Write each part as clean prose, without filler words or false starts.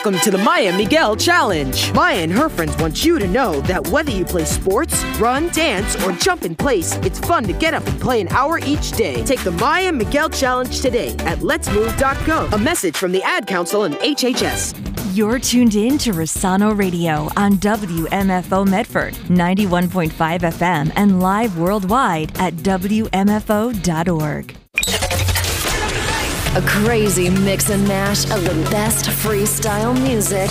Welcome to the Maya Miguel Challenge. Maya and her friends want you to know that whether you play sports, run, dance, or jump in place, it's fun to get up and play an hour each day. Take the Maya Miguel Challenge today at letsmove.go. A message from the Ad Council and HHS. You're tuned in to Rossano Radio on WMFO Medford, 91.5 FM, and live worldwide at WMFO.org. A crazy mix and mash of the best freestyle music.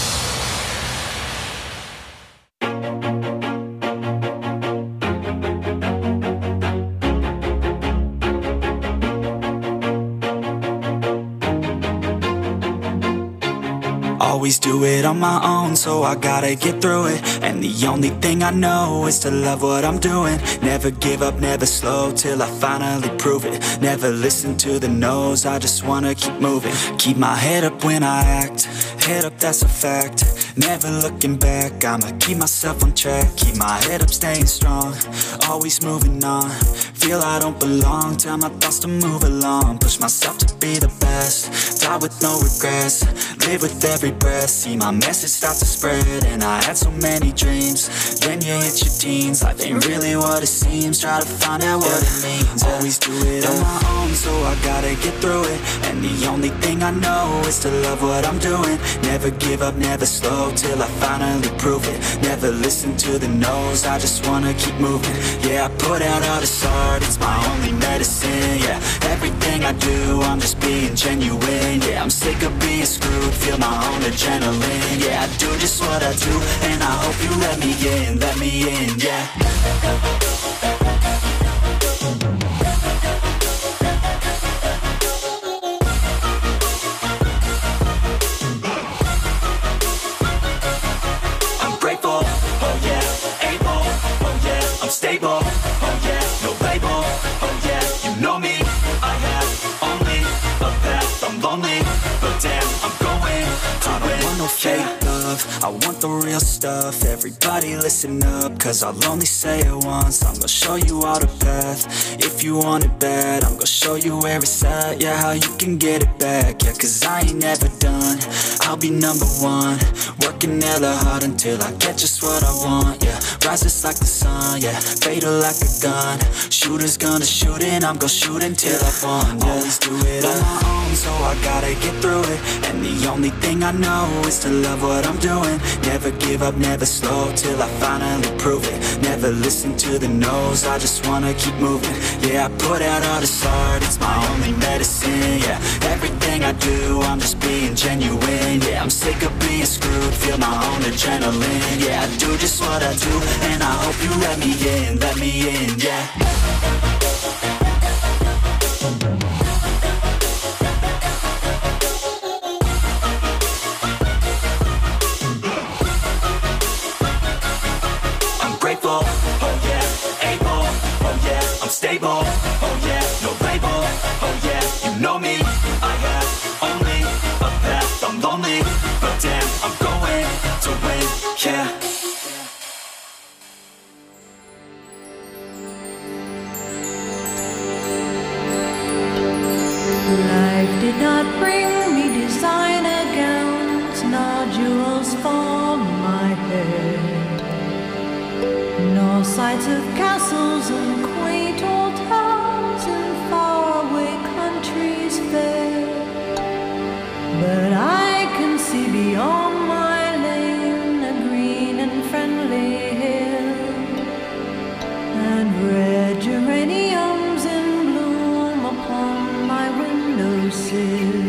Always do it on my own, so I gotta get through it. And the only thing I know is to love what I'm doing. Never give up, never slow, till I finally prove it. Never listen to the no's, I just wanna keep moving. Keep my head up when I act, head up, that's a fact. Never looking back, I'ma keep myself on track. Keep my head up, staying strong, always moving on. Feel I don't belong, tell my thoughts to move along. Push myself to be the best, die with no regrets. Live with every breath, see my message start to spread. And I had so many dreams, then you hit your teens. Life ain't really what it seems, try to find out what it means. Always do it on my own, so I gotta get through it. And the only thing I know is to love what I'm doing. Never give up, never slow, till I finally prove it. Never listen to the no's, I just wanna keep moving. Yeah, I put out all this art, it's my only medicine. Yeah, everything I do, I'm just being genuine. Yeah, I'm sick of being screwed, feel my own adrenaline. Yeah, I do just what I do, and I hope you let me in, yeah. I'm grateful, oh yeah, able, oh yeah, I'm stable, oh yeah, no label, oh yeah, you know me, I have only a path, I'm lonely, but damn, I'm going to win. I don't want no fake love, I want the real stuff. Everybody listen up, cause I'll only say it once. I'm gonna show you all the path, if you want it bad. I'm gonna show you where it's at, yeah, how you can get it back. Yeah, cause I ain't never done, I'll be number one. Working hella hard until I get just what I want, yeah. Rises like the sun, yeah, fatal like a gun. Shooter's gonna shoot and I'm gonna shoot until I won, yeah. Always do it on my own, so I gotta get through it. And the only thing I know is to love what I'm doing. Never give up, never slow, till I finally prove it. Never listen to the no's, I just wanna keep moving. Yeah, I put out all this art, it's my only medicine. Yeah, everything I do, I'm just being genuine. Yeah, I'm sick of being screwed, feel my own adrenaline. Yeah, I do just what I do, and I hope you let me in, yeah. Stable, oh yeah, no label, oh yeah, you know me, I have only a path, I'm lonely, but damn, I'm going to win, yeah. Life did not bring me designer gowns, nor jewels for my head, nor sights of castles and quaint old towns in faraway countries fair. But I can see beyond my lane a green and friendly hill, and red geraniums in bloom upon my windowsill.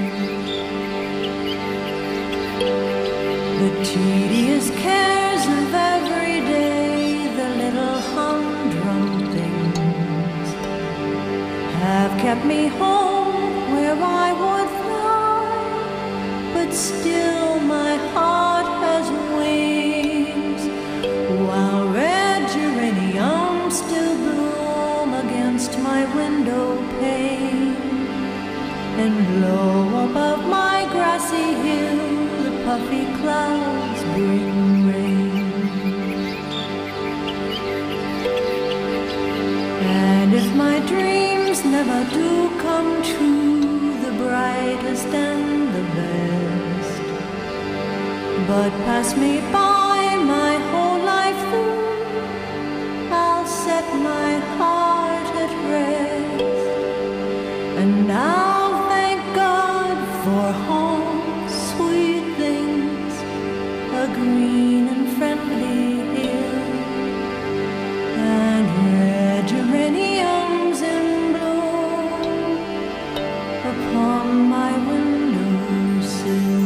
The tedious cares of every day, the little humdrum things, have kept me home where I would fly, but still my heart has wings, while red geraniums still bloom against my window pane, and low above my grassy hill the puffy clouds bring rain. And if my dreams never do come true, the brightest and the best, but pass me by my whole life through. I'll set my heart at rest, and I'll thank God for home, sweet things, a green and friendly hill, and red geraniums in bloom upon my windowsill.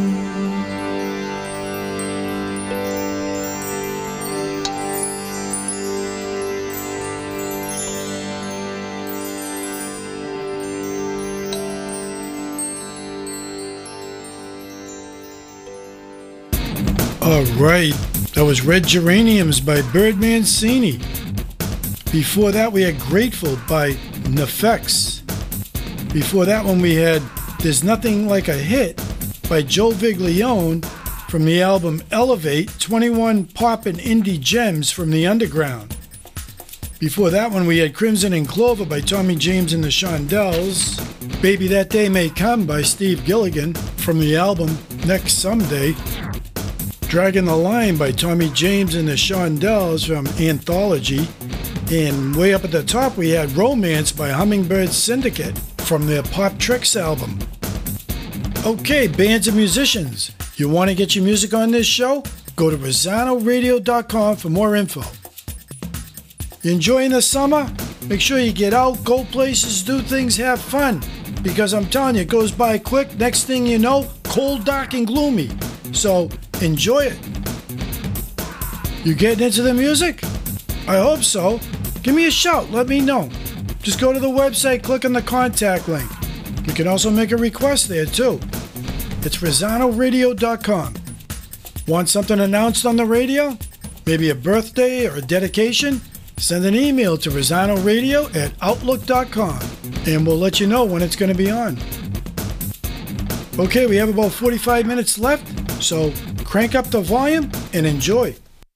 All right, that was Red Geraniums by Bird Mancini. Before that, we had Grateful by Nefex. Before that one, we had There's Nothing Like a Hit by Joe Viglione from the album Elevate, 21 Pop and Indie Gems from the Underground. Before that one, we had Crimson and Clover by Tommy James and the Shondells. Baby That Day May Come by Steve Gilligan from the album Next Someday. Dragging the Line by Tommy James and the Shondells from Anthology. And way up at the top, we had Romance by Hummingbird Syndicate from their Pop Tricks album. Okay, bands and musicians, you want to get your music on this show? Go to RosanoRadio.com for more info. You enjoying the summer? Make sure you get out, go places, do things, have fun. Because I'm telling you, it goes by quick. Next thing you know, cold, dark, and gloomy. So enjoy it. You getting into the music? I hope so. Give me a shout. Let me know. Just go to the website, click on the contact link. You can also make a request there too. It's RosanoRadio.com. Want something announced on the radio? Maybe a birthday or a dedication? Send an email to RosanoRadio@outlook.com and we'll let you know when it's going to be on. Okay, we have about 45 minutes left, so crank up the volume and enjoy.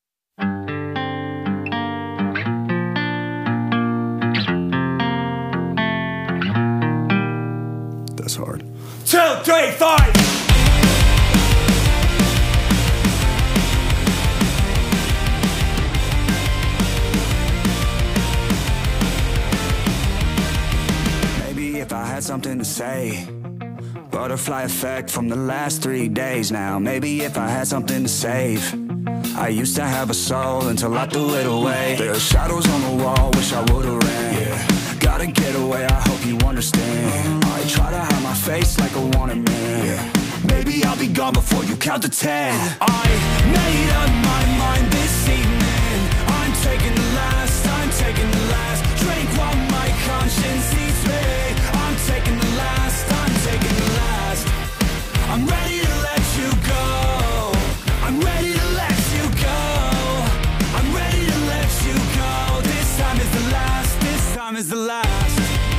That's hard. 2, 3, 5! If I had something to say, butterfly effect from the last 3 days now. Maybe if I had something to save. I used to have a soul until I threw it away. There are shadows on the wall, wish I would've ran. Yeah. Gotta get away, I hope you understand. I try to hide my face like a wanted man. Yeah. Maybe I'll be gone before you count to 10. I made up my mind this evening. I'm taking the last, I'm taking the last drink while my conscience eats me. I'm taking the last, I'm taking the last. I'm ready to let you go. I'm ready to let you go. I'm ready to let you go. This time is the last, this time is the last.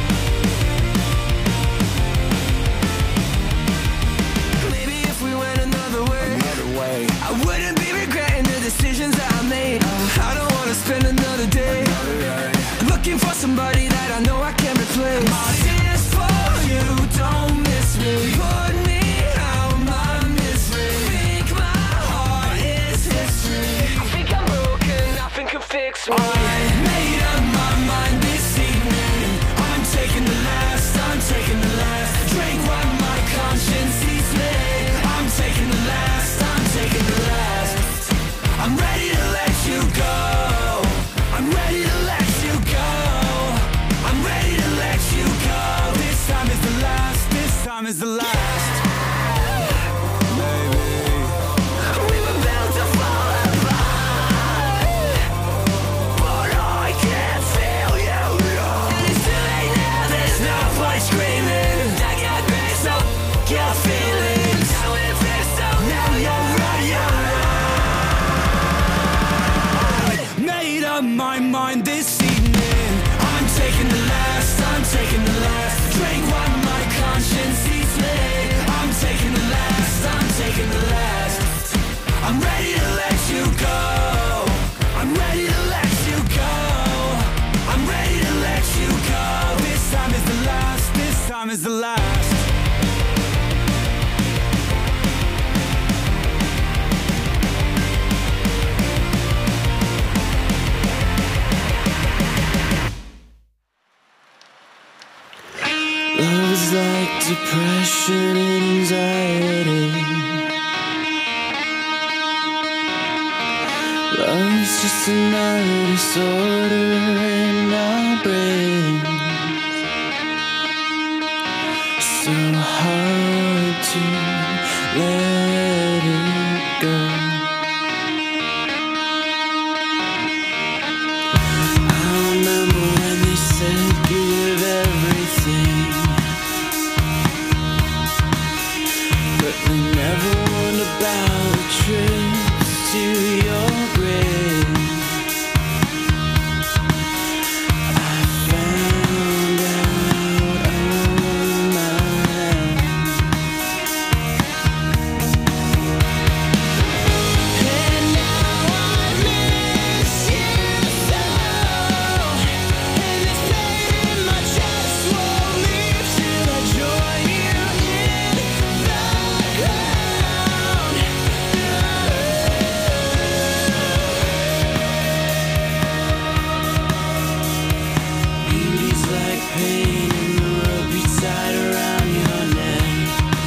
Maybe if we went another way, I wouldn't be regretting the decisions that I made. I don't wanna spend another day looking for somebody that I know I can replace. My tears for you, don't miss me. Put me out my misery. Think my heart is history. I think I'm broken, nothing can fix me. I made up my mind this evening. I'm taking the last, I'm taking the last drink while my conscience eats me. I'm taking the last, I'm taking the last. I'm ready to let you go. I'm ready to let you go. I'm ready to let you go. This time is the last, this time is the last. Maybe we were bound to fall apart, but I can't feel you. And it's too late now, there's no point screaming. I got grace, so your feelings. Now we're fixed, so now you're right, I made up my mind this evening. I'm taking the last, I'm taking the last drink while my conscience eats me. I'm taking the last, I'm taking the last. I'm ready to let you go. I'm ready to let you go. I'm ready to let you go. This time is the last, this time is the last. depression and anxiety. Love's just another disorder in our brains. So hard to let it go. I remember when they said give everything, but they never warned about the trips to your grave. I found out on my own. And now I miss you so, and this pain in my chest won't leave till I join you in the crowd. Beauty's like pain in the rope you tied around your neck.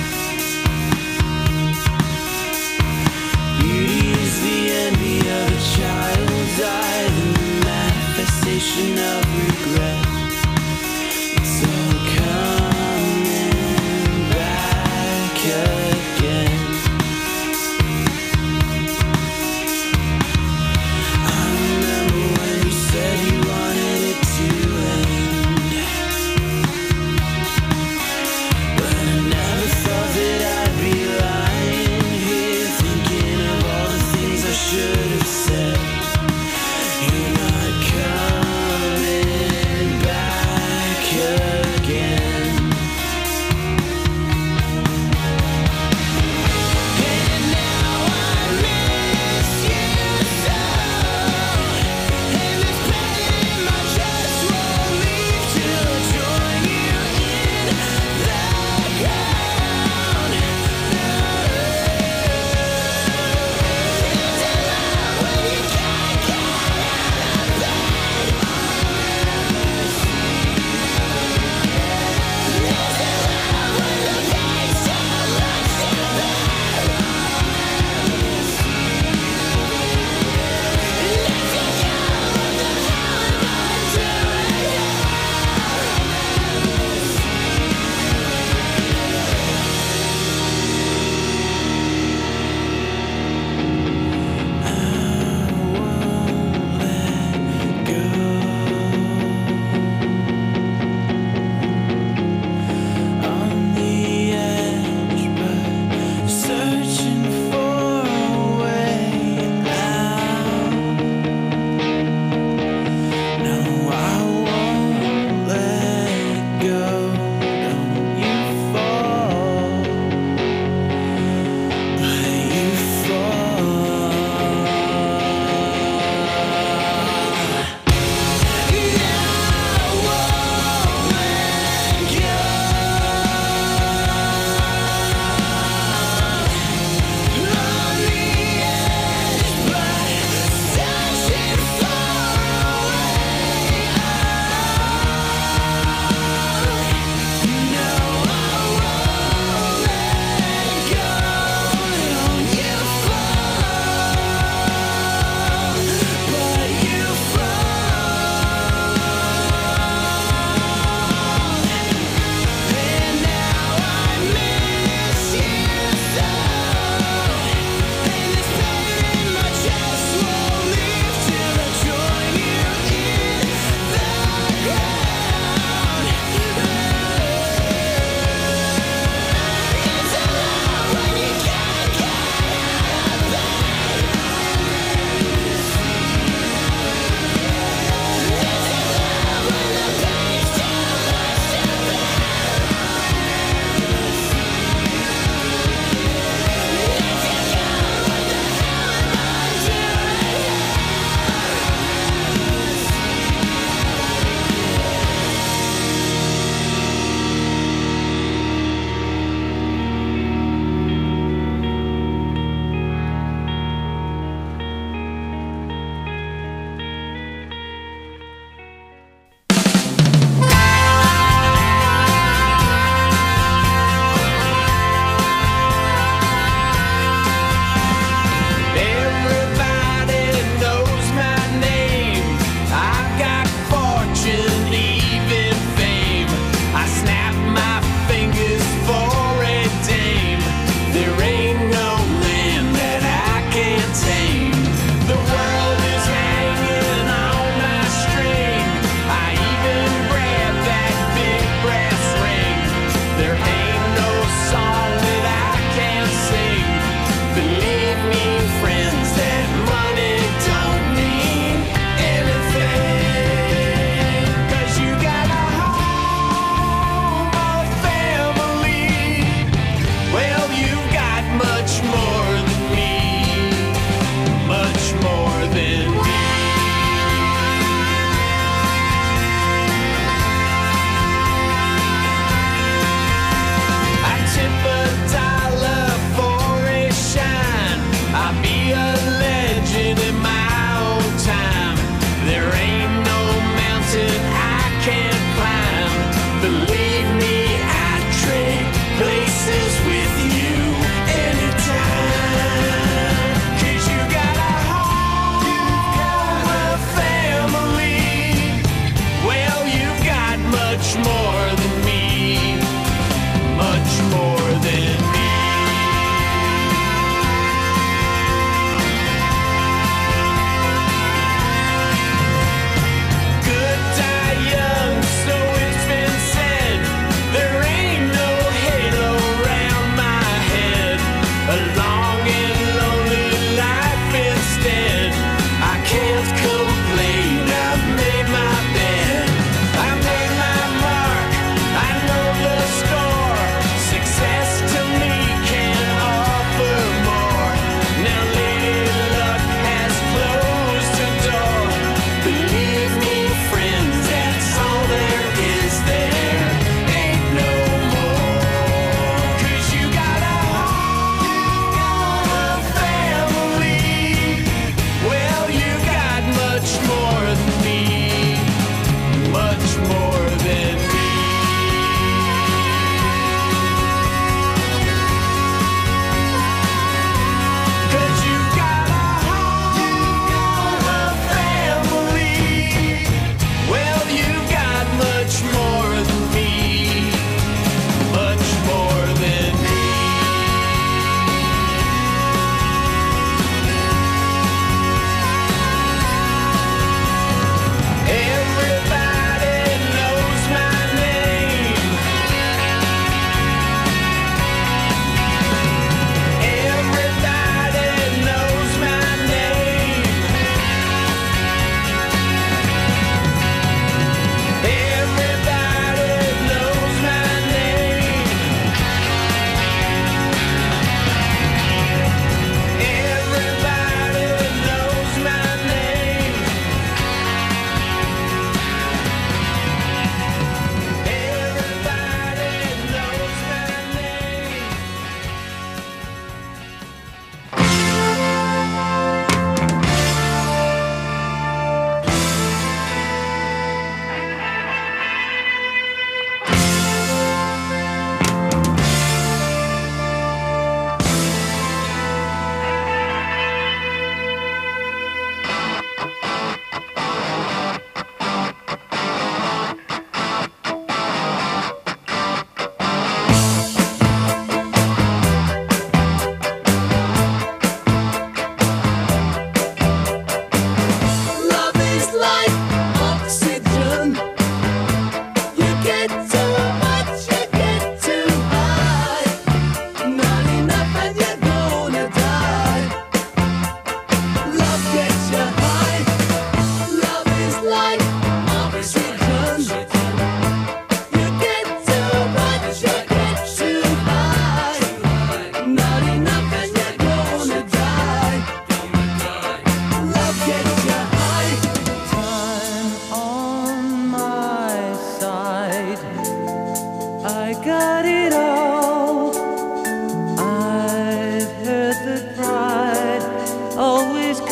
Beauty is the envy of a child's eye, the manifestation of regret. It's all coming back again. I remember when you said you wanted it to end, but I never thought that I'd be lying here thinking of all the things I should have said. You're not coming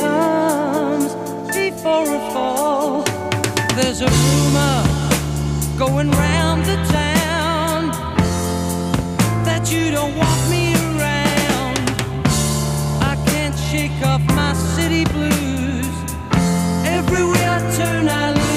comes before a fall. There's a rumor going round the town that you don't want me around. I can't shake off my city blues. Everywhere I turn I lose.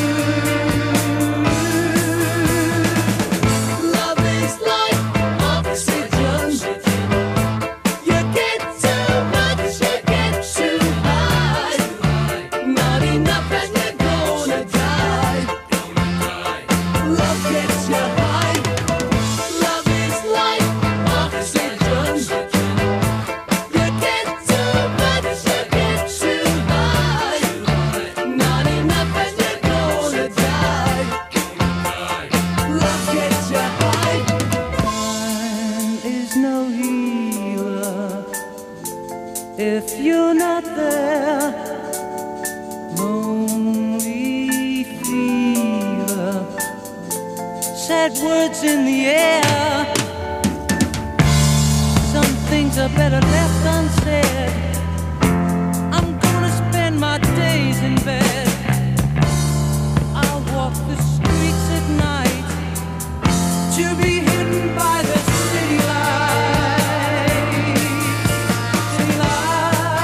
Love is like oxygen. You get too much, you get too high. Not enough and you're gonna die. Love gets you high. Love is like oxygen. You get too much, you get too high. Not enough and you're gonna die. Love gets you high. Time is no healer if you're not there. Lonely fever, sad words in the air. Some things are better left unsaid. I'm gonna spend my days in bed. I'll walk the streets at night to be hidden by the city lights. City lights.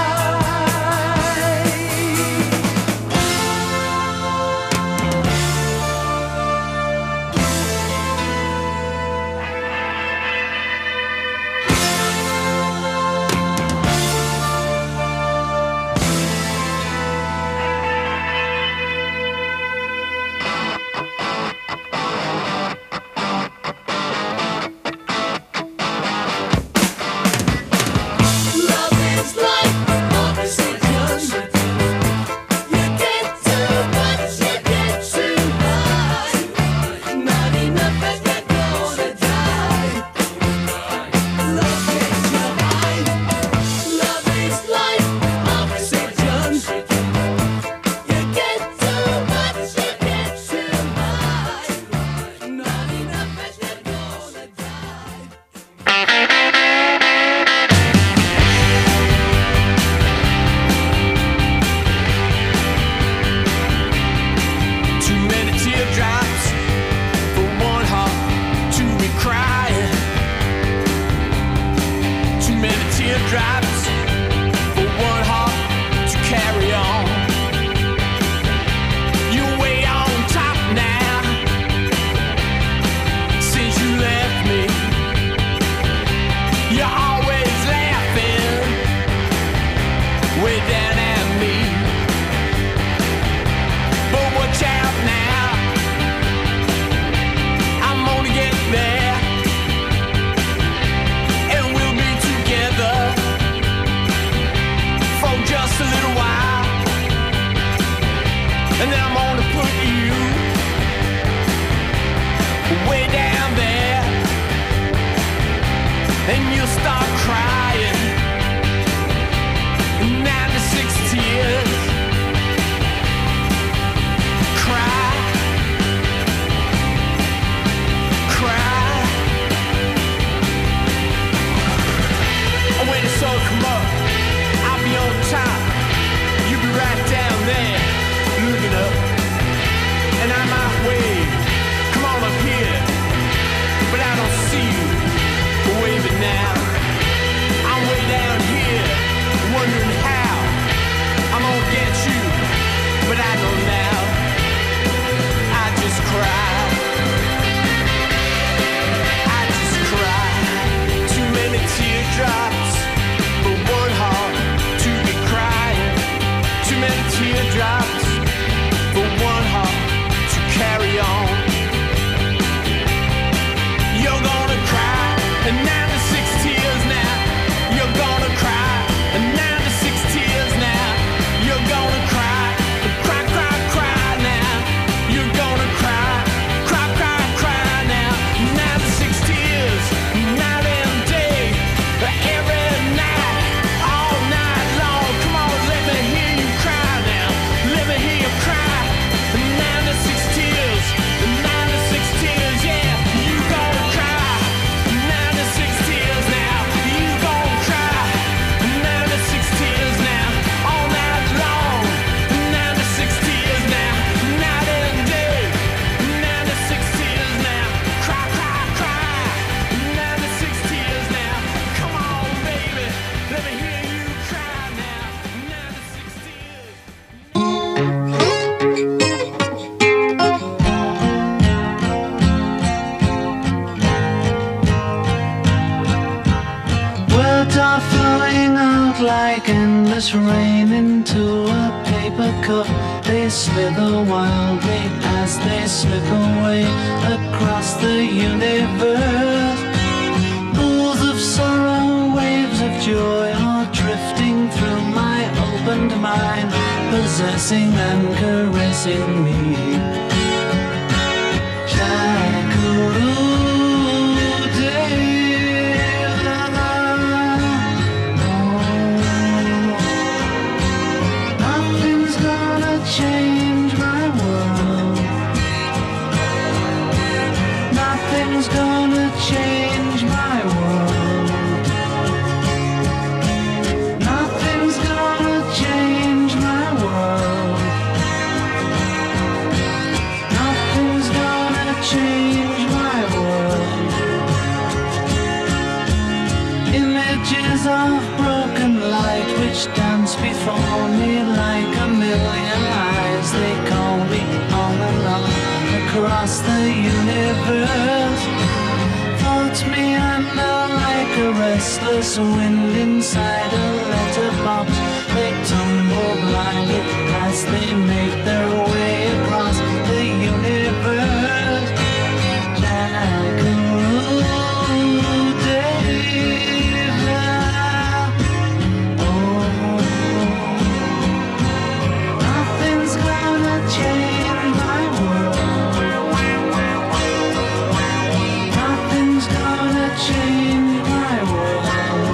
Love is like oxygen. You get too much, you get too high. Not enough and you're gonna die. Love gets you high. Love is like oxygen. You get too much, you get too high. Not enough and you're gonna die. Too many teardrops for one heart to be crying. Too many teardrops for one heart to carry on. You're way on top now since you left me. You're always laughing way down at me. But watch out now, I'm gonna get there, and we'll be together for just a little while, and then I'm gonna put you way down there, and you'll start crying 96 tears. Cry, cry. When the sun come up, I'll be on top. You'll be right down there, looking up, and I might wave. Come on up here, but I don't see you waving now. I'm way down here, wondering how I'm gonna get you, but I know now. I just cry. I just cry. Too many teardrops for one heart to be crying. Too many teardrops for one heart to carry on. You're gonna cry, and 96 tears now. You're gonna cry, and 96 tears now. You're gonna cry, cry, cry, cry now. You're gonna cry, cry, cry, cry now. 96 tears, night and day, every night, all night long. Come on, let me hear you cry now. Let me drops rain into a paper cup. They slither wildly as they slip away across the universe. Pools of sorrow, waves of joy are drifting through my opened mind, possessing and caressing me. Change my world. Nothing's gonna change my world. Nothing's gonna change my world. Nothing's gonna change my world. Images of broken light which dance before me like a million eyes. They call me on and on across the universe. Thoughts meander like a restless wind inside a letterbox. They tumble blindly as they make their way across the universe. Jackaroo David. Nothing's gonna change my world. Nothing's gonna change my world.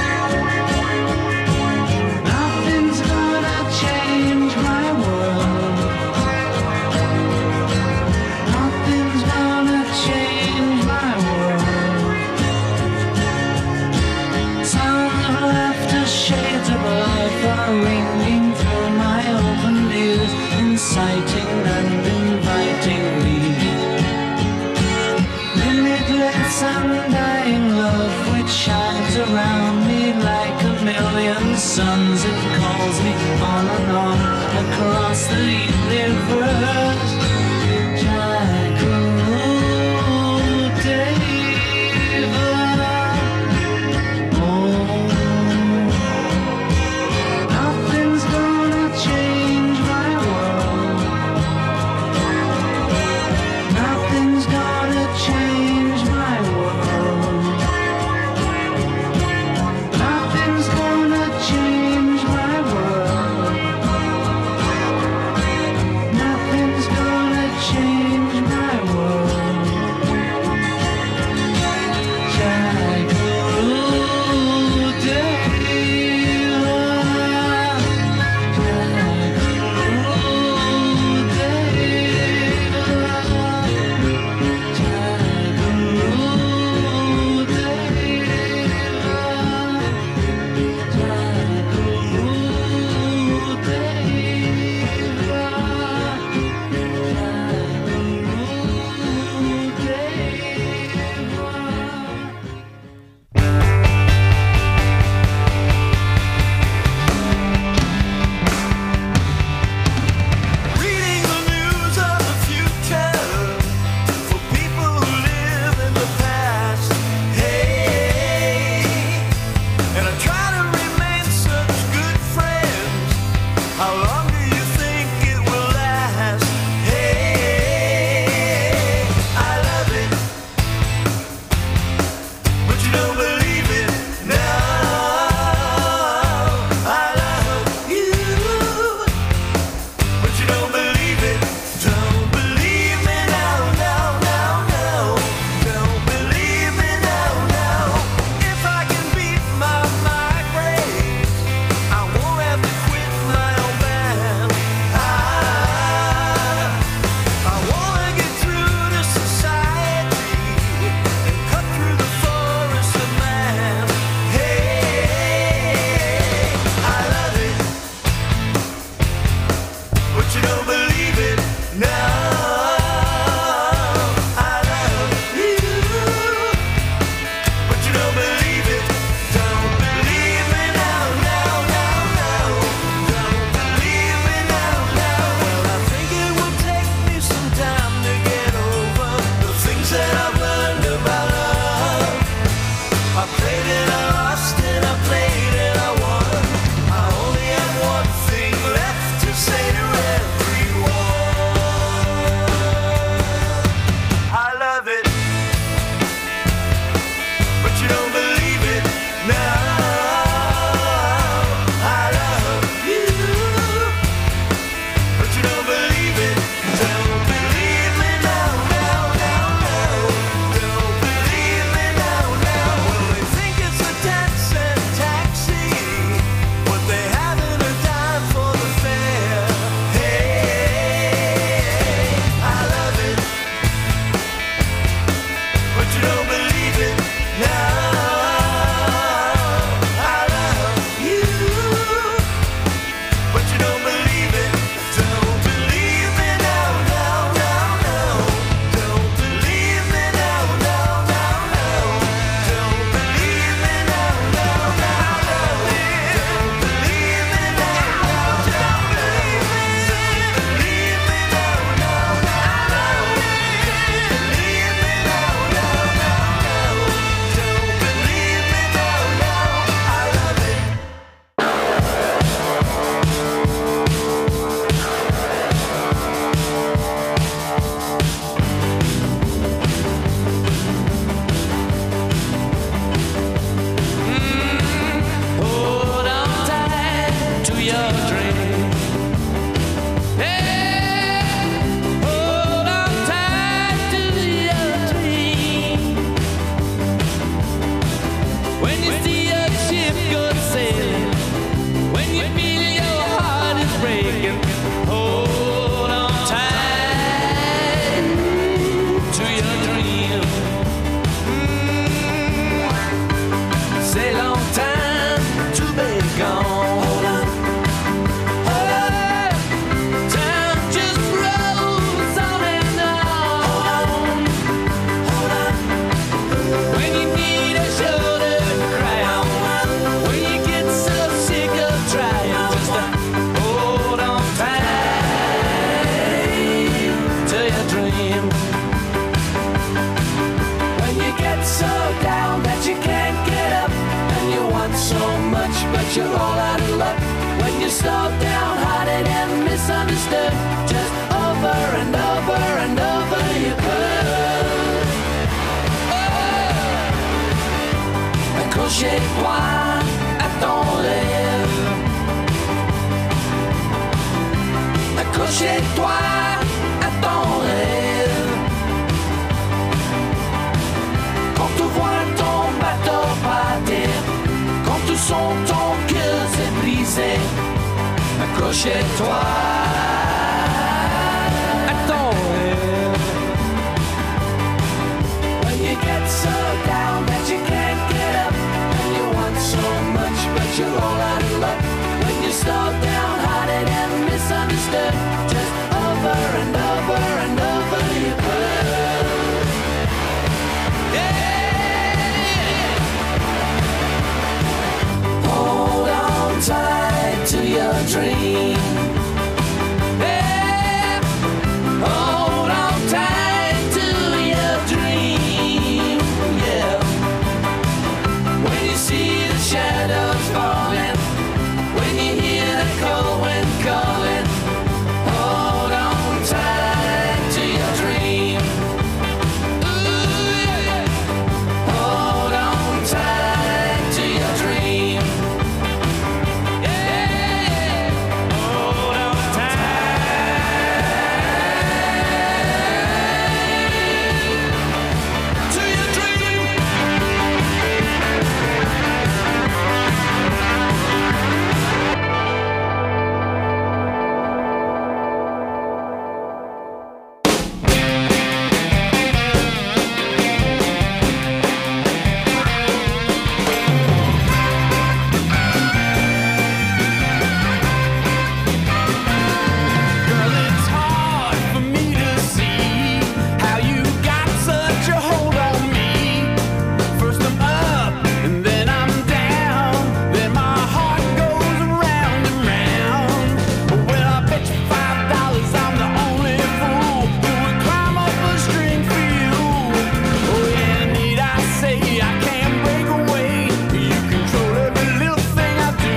Nothing's gonna change my world. Nothing's gonna change my world. Sounds of laughter, shades of life are ringing through my open ears, inciting and inviting me. Limitless undying love which shines around me like a million suns. It calls me on and on across the universe. Jackaroo David. Nothing's gonna change my world. Nothing's gonna change my world. Nothing's gonna change my world. Nothing's gonna change my world. Jackaroo David. Reading the news of the future for people who live in the past. Hey, and I try to remain such good friends. How long do you think it will last? Hey, I love it, but you don't believe it now. I love you, but you don't believe it. Don't believe me now, now, now, now. Don't believe me now, now. If I can beat my migraine, I won't have to quit my own band. Accrochez-toi à ton rêve. Accrochez-toi à ton rêve. Quand tu vois ton bateau partir, quand tu sens ton cœur s'est brisé, accrochez-toi à ton rêve. When you get so down that you can't get up, when you want so much but you're all out of luck, when you're slowed down, hearted and misunderstood, just over and over and over you could. Yeah. Hold on tight to your dream. Yeah. Hold on tight to your dream. Yeah. When you see the shadows falling, when you hear the cold wind calling, hold on tight to your dream. Ooh, yeah. Hold on tight to your dream. Yeah. Hold on tight to your dream. Girl, it's hard for me to see how you got such a hold on me. First I'm up and then I'm down, then my heart goes round and round. Well, I bet you $5 I'm the only fool who would climb up a string for you. Oh yeah, need I say I can't break away? You control every little thing I do.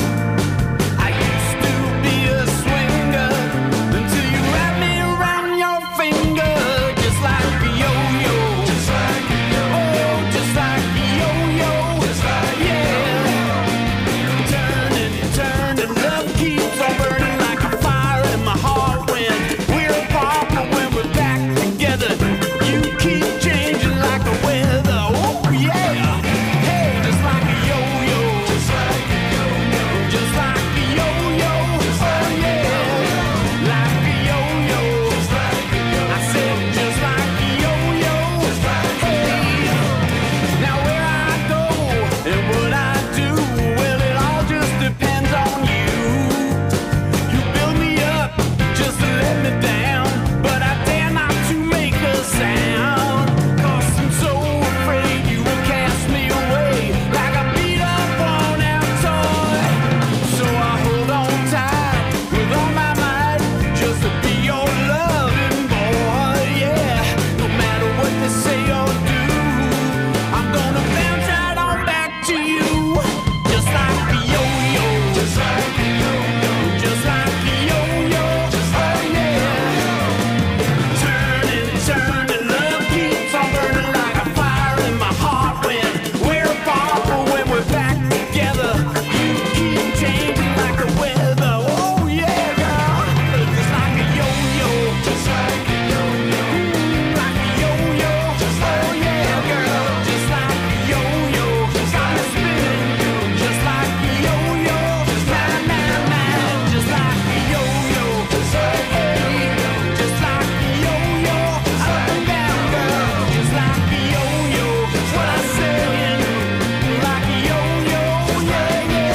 I used to be a swinger until you wrapped me around your finger, just like a yo-yo, just like a yo-yo, oh, just like a yo-yo, just like yeah. Turning, turning, love keeps on burning like a fire in my heart when we're apart, but when we're back together, you keep changing like the weather. Oh yeah, hey, just like a yo-yo, just like a yo-yo, just like a yo-yo, oh yeah, like a yo-yo, just like a yo-yo. I said just like a yo-yo, just like a yo-yo. Now where I go and what I do, well it all just depends on you. You build me up just to let me down, but I dare not to make a sound, 'cause I'm so afraid you will cast me away like a beat up worn out toy. So I hold on tight with all my might just to be your loving boy, yeah. No matter what they say or do, I'm gonna bounce right on back to you, just like a yo-yo, just like a yo-yo, just like a yo-yo, oh yeah. Turning, turning, love keeps on burning like a fire in my heart when we're apart, but when we're back together, you keep changing like the weather. Oh yeah, girl, just like a yo-yo, just like a yo-yo, like a yo-yo, oh yeah, girl, just like a yo-yo, got me spinning, just like a yo-yo, nah, nah, nah, just like a yo-yo, hey, just like a yo-yo, up and down, girl, just like a yo-yo, what I saying, like a yo-yo, yeah, yeah.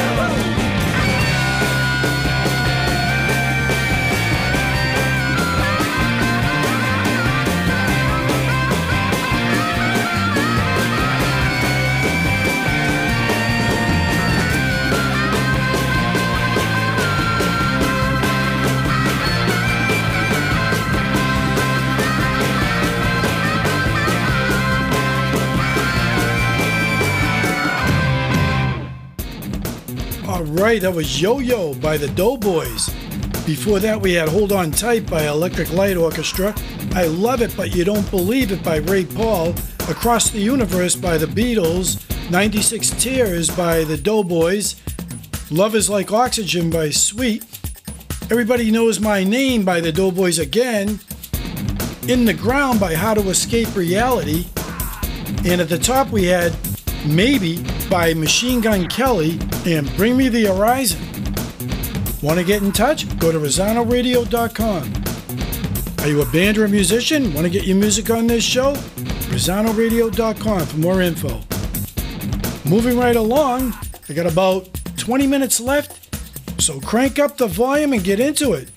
All right, that was Yo-Yo by the Doughboys. Before that, we had Hold On Tight by Electric Light Orchestra, I Love It But You Don't Believe It by Ray Paul, Across the Universe by the Beatles, 96 Tears by the Doughboys, Love Is Like Oxygen by Sweet, Everybody Knows My Name by the Doughboys again, In the Ground by How to Escape Reality, and at the top we had Maybe by Machine Gun Kelly and Bring Me the Horizon. Want to get in touch? Go to RosanoRadio.com. Are you a band or a musician? Want to get your music on this show? RosanoRadio.com for more info. Moving right along, I got about 20 minutes left, so crank up the volume and get into it.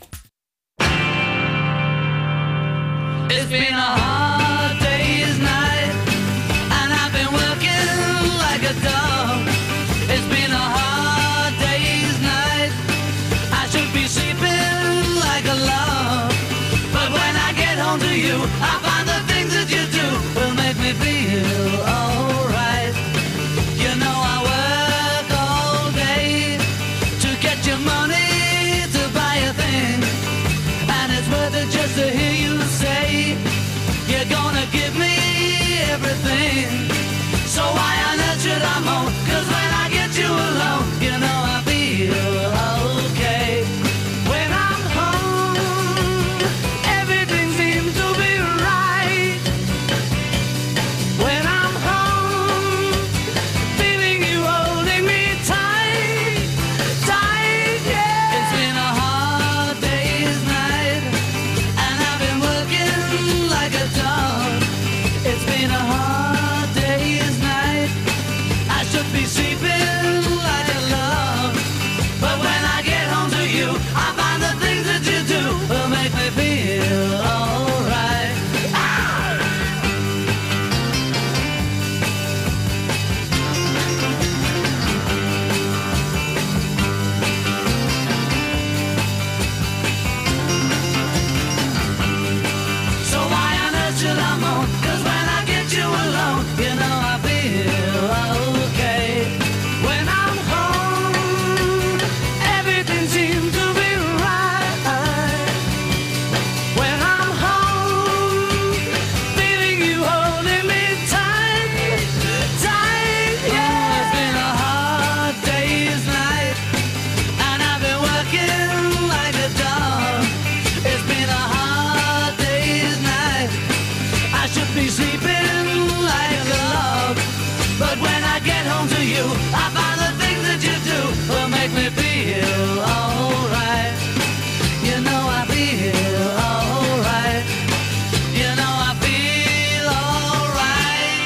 It's been a hard day's night, and I've been working like a dog. It's been a hard day's night, I should be sleeping like a log. But when I get home to you, I find the things that you do will make me feel alright. You know I work all day to get your money to buy a thing, and it's worth it just to hear you say you're gonna give me everything. So why on earth should I moan? 'Cause when I get you alone, you know I feel okay. When I'm home, everything seems to be right. When I'm home, feeling you holding me tight, tight, yeah. It's been a hard day's night, and I've been working like a dog. It's been a hard day's night, I should be sleeping like a log. But when I get home to you, I find the things that you do will make me feel alright. So why on earth should I moan? 'Cause when I get you alone, you know I feel okay. When I'm home, everything seems to be right. When I'm home, feeling you holding me tight, tight, yeah. It's been a hard day's night, and I've been working like a dog. It's been a hard day's night, I should be sleeping like a log. But when I get home to you, I find the things that you do will make me feel alright. You know I feel alright. You know I feel alright.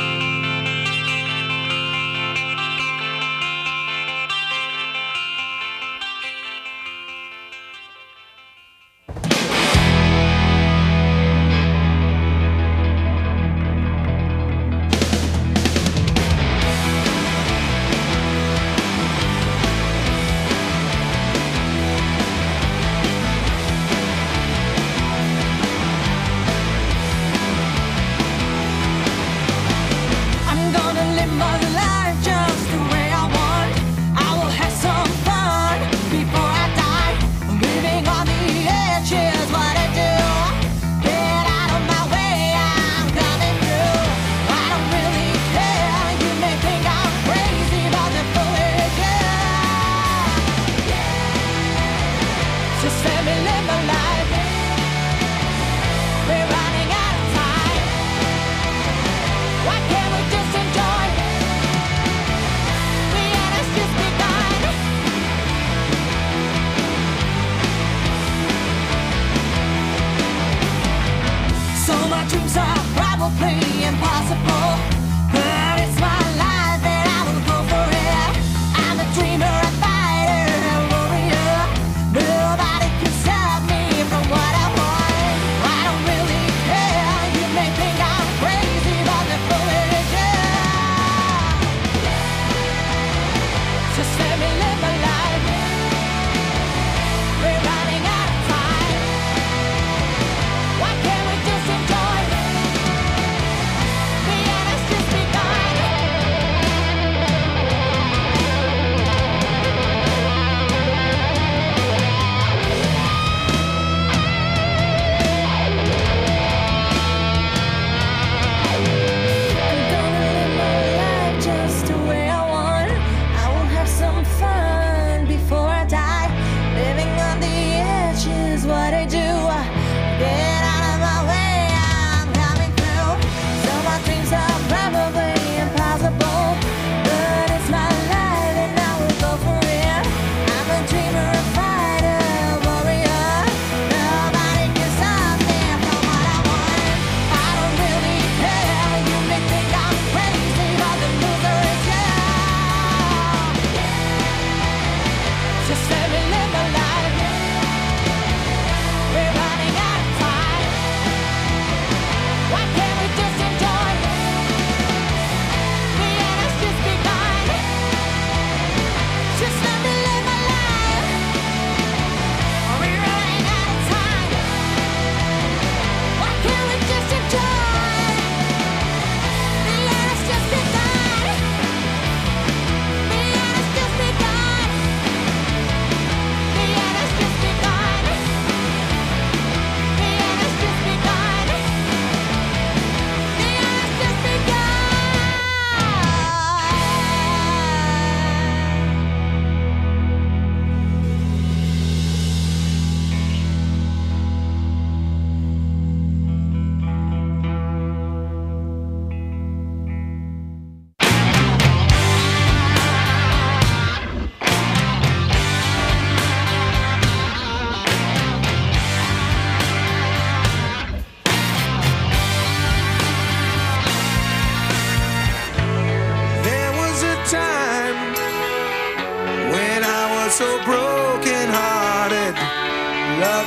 I'm gonna live my life just the way I want. I will have some fun before I die. Living on the edge is what I do. Get out of my way, I'm coming through. I don't really care. You may think I'm crazy, but the foolish, yeah. Just let me live my life. We're running out of time. Why can't we just enjoy? We had us just begun. So my dreams are probably impossible, but it's my life and I will go for it. I'm a dreamer, a fighter, a warrior. Nobody can stop me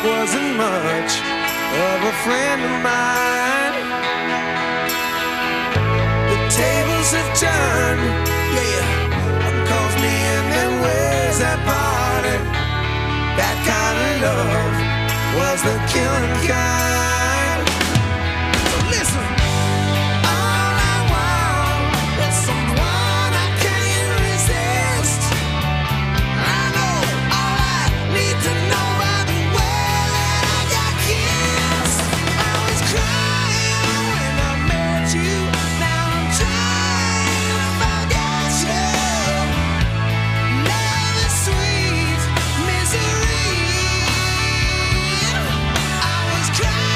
wasn't much of a friend of mine. The tables have turned, yeah. One calls me and then where's that party? That kind of love was the killing kind. So listen, all I want is someone I can't resist. I know all I need to know by the way that I got kissed. I was crying when I met you. Now I'm trying to forget you. Love is sweet misery. I was crying.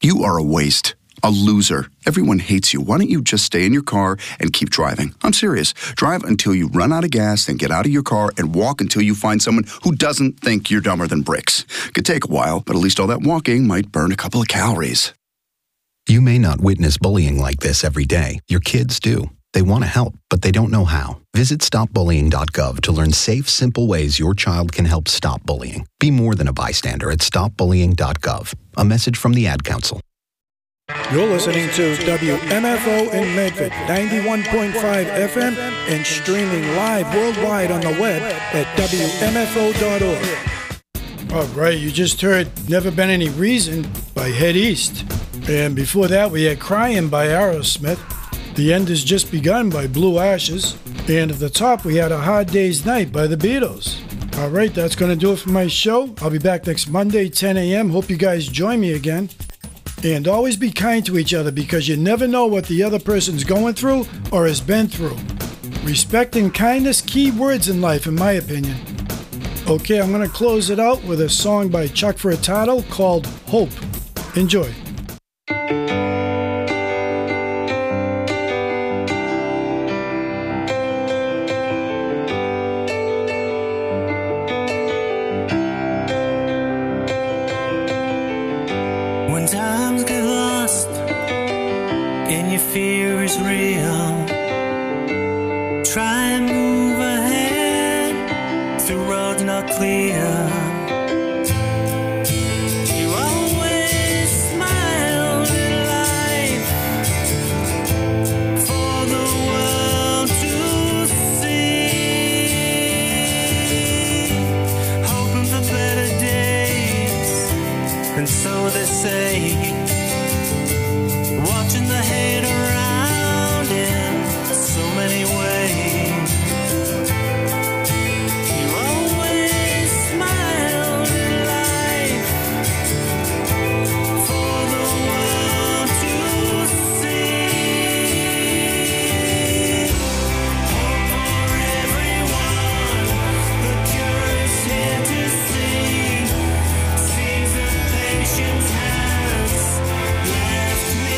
You are a waste. A loser. Everyone hates you. Why don't you just stay in your car and keep driving? I'm serious. Drive until you run out of gas, then get out of your car and walk until you find someone who doesn't think you're dumber than bricks. Could take a while, but at least all that walking might burn a couple of calories. You may not witness bullying like this every day. Your kids do. They want to help, but they don't know how. Visit stopbullying.gov to learn safe, simple ways your child can help stop bullying. Be more than a bystander at stopbullying.gov. A message from the Ad Council. You're listening to WMFO in Medford, 91.5 FM, and streaming live worldwide on the web at WMFO.org. All right, you just heard Never Been Any Reason by Head East. And before that, we had Crying by Aerosmith. The End Has Just Begun by Blue Ashes. And at the top, we had A Hard Day's Night by the Beatles. All right, that's going to do it for my show. I'll be back next Monday, 10 a.m. Hope you guys join me again. And always be kind to each other because you never know what the other person's going through or has been through. Respect and kindness, key words in life, in my opinion. Okay, I'm going to close it out with a song by Chuck Furtado called Hope. Enjoy. When times get lost and your fear is real, try and move ahead through roads not clear. You always smiled in life for the world to see, hoping for better days, and so they say, watching the hate around in so many ways. You always smiled in life for the world to see. Hope for everyone, the cure is here to see. Season patience has left me.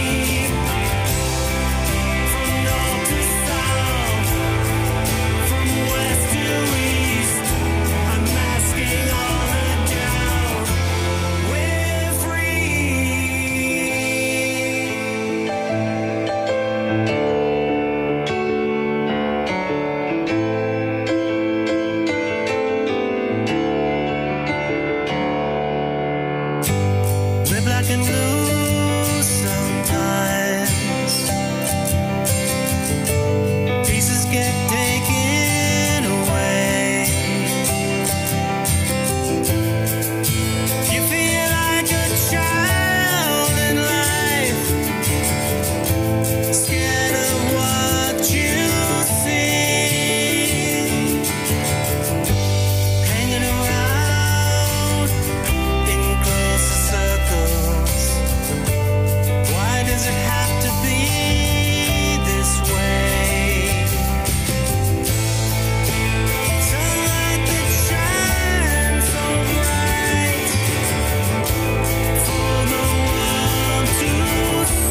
From north to south, from west to east, I'm masking all the doubt. We're We're black and blue.